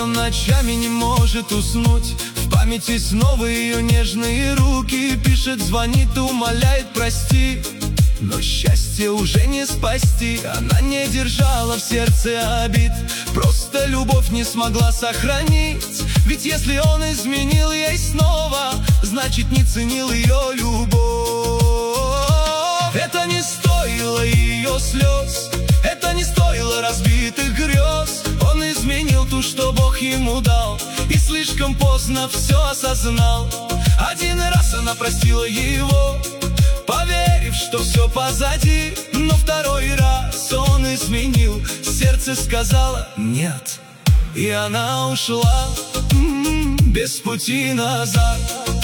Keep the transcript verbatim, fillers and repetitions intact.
он ночами не может уснуть. В памяти снова ее нежные руки. Пишет, звонит, умоляет прости. Но счастье уже не спасти. Она не держала в сердце обид, просто любовь не смогла сохранить. Ведь если он изменил ей снова, значит не ценил ее любовь. Это не стоило ее слез, это не стоило разбитых грез. Он изменил ту, что Бог ему дал, и слишком поздно все осознал. Один раз она простила его, поверив, что все позади. Но второй раз он изменил, сердце сказало нет, и она ушла м-м, без пути назад.